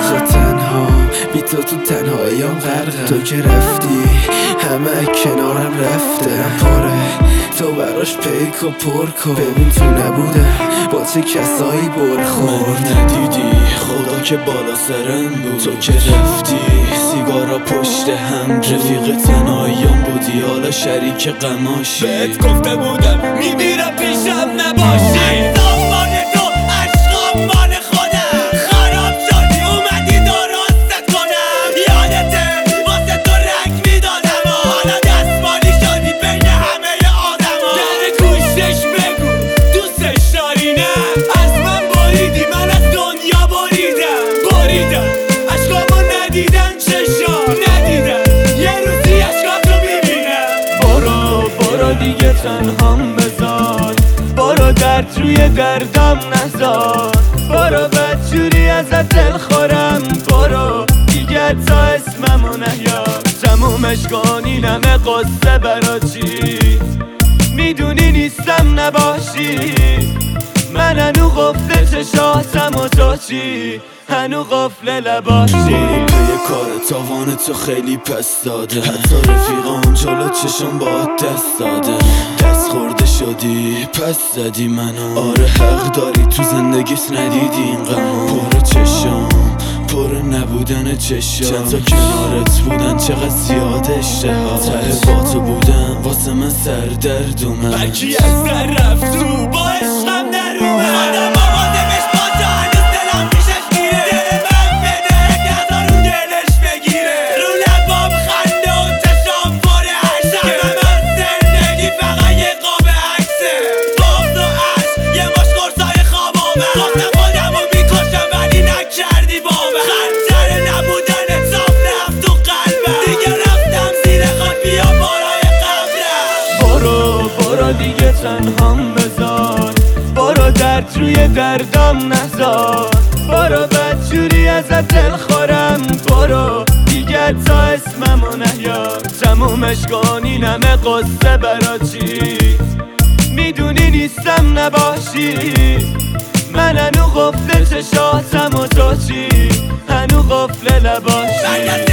تو تنها بی تو تنهاییم غرقم. تو که رفتی همه کنارم رفته. پاره تو براش پیک و پر کن. ببین تو نبودم با چه کسایی برخورد. ندیدی خدا که بالا سرم بود. تو که رفتی سیگارا پشت هم. رفیق تنهاییم بودی حالا شریک غماشی. بهت گفته بودم میمیرم پیشم نباشی. زمان تو عشقم مال خودم. خراب شدی اومدی درستت کنم. یادته واسه تو رنگ میدادم. حالا دستمالی شدی بین همه آدما. در گوشش بگو دوستش داری نه. از من بریدی من از دنیا بریدم عشقامو ندیدن چشام ندیدن. یه روزی عشقاتو میبینم. برو دیگه تنهام بذار. برو درد روی دردم نذار. برو بدجوری ازت دل خورم. برو دیگه تا اسممو نیار. تمومش کنی نمه قصه برا چی؟ میدونی نیستم نباشی. من هنو قفل چشاتم و تو چی؟ هنو قفل لباشی. پی کار تاوان تو خیلی پس داده. حتی رفیقان جلو چشم با دست داده. دست خورده شدی پس زدی منو. آره حق داری تو زندگیت ندیدی این غمو. پر چشم پر نبودن چشم. چند تا کنارت بودن چقدر زیاد اشتها. ته با تو بودم واسه من سردرد اومد. برکی از در رفت تو با عشقم در اومد. آدم آوازمش با تو هنوز دلم پیشش میره. دل من بده نظر رو دلش بگیره. رو لبام خنده و چشام پر عشق. که من زندگی فقط یه قاب عکسه. بغض و عشق یه ماش قرصای خوابامه. خواستم خودم رو میکشم ولی نکردی بابه. خنجر نبودن صاف رفت تو قلبم. دیگه رفتم زیر خاک بیا بالای قبرم. برو دیگه تنهام بذار. برو درد روی دردم نذار. برو بدجوری ازت دل خورم. برو دیگه تا اسممو نیار. تمومش کنی نمه قصه برا چی؟ میدونی نیستم نباشی. من هنو قفل چشاتم و تو چی؟ هنو قفل لباشی.